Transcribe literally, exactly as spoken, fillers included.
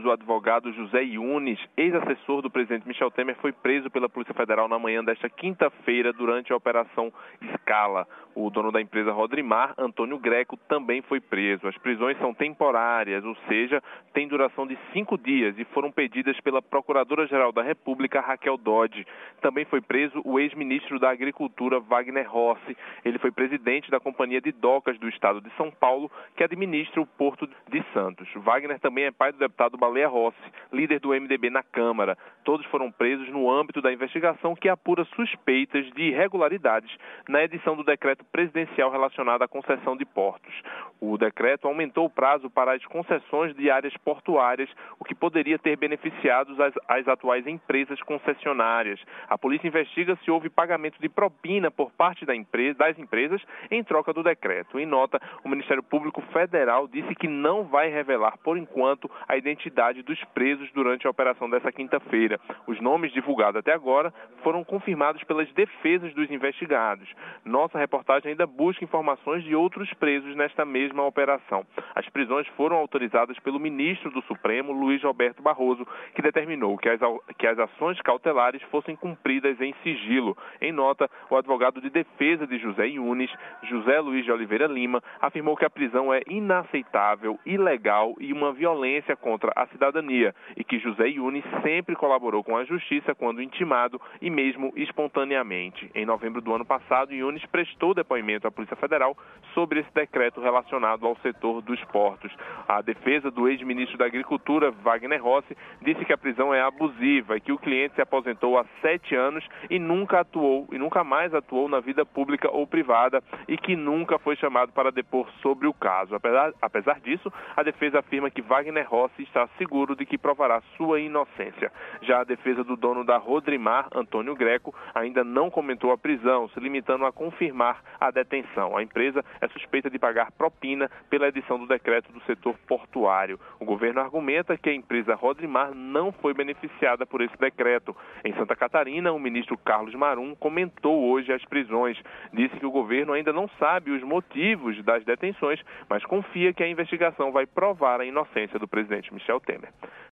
O advogado José Yunes, ex-assessor do presidente Michel Temer, foi preso pela Polícia Federal na manhã desta quinta-feira durante a Operação Scala. O dono da empresa Rodrimar, Antônio Greco, também foi preso. As prisões são temporárias, ou seja, têm duração de cinco dias e foram pedidas pela Procuradora-Geral da República, Raquel Dodge. Também foi preso o ex-ministro da Agricultura, Wagner Rossi. Ele foi presidente da Companhia de Docas do Estado de São Paulo, que administra o Porto de Santos. Wagner também é pai do deputado Baleia Rossi, líder do M D B na Câmara. Todos foram presos no âmbito da investigação que apura suspeitas de irregularidades na edição do decreto presidencial relacionado à concessão de portos. O decreto aumentou o prazo para as concessões de áreas portuárias, o que poderia ter beneficiado as, as atuais empresas concessionárias. A polícia investiga se houve pagamento de propina por parte da empresa, das empresas em troca do decreto. Em nota, o Ministério Público Federal disse que não vai revelar, por enquanto, a identidade dos presos durante a operação dessa quinta-feira. Os nomes divulgados até agora foram confirmados pelas defesas dos investigados. Nossa reportagem ainda busca informações de outros presos nesta mesma operação. As prisões foram autorizadas pelo ministro do Supremo, Luiz Roberto Barroso, que determinou que as, que as ações cautelares fossem cumpridas em sigilo. Em nota, o advogado de defesa de José Yunes, José Luiz de Oliveira Lima, afirmou que a prisão é inaceitável, ilegal e uma violência contra a cidadania e que José Yunes sempre colaborou com a justiça quando intimado e mesmo espontaneamente. Em novembro do ano passado, Yunes prestou depoimento à Polícia Federal sobre esse decreto relacionado ao setor dos portos. A defesa do ex-ministro da Agricultura, Wagner Rossi, disse que a prisão é abusiva e que o cliente se aposentou há sete anos e nunca atuou e nunca mais atuou na vida pública ou privada e que nunca foi chamado para depor sobre o caso. Apesar, apesar disso, a defesa afirma que Wagner Rossi está seguro de que provará sua inocência. Já a defesa do dono da Rodrimar, Antônio Greco, ainda não comentou a prisão, se limitando a confirmar a detenção. A empresa é suspeita de pagar propina pela edição do decreto do setor portuário. O governo argumenta que a empresa Rodrimar não foi beneficiada por esse decreto. Em Santa Catarina, o ministro Carlos Marum comentou hoje as prisões. Disse que o governo ainda não sabe os motivos das detenções, mas confia que a investigação vai provar a inocência do presidente Michel Temer.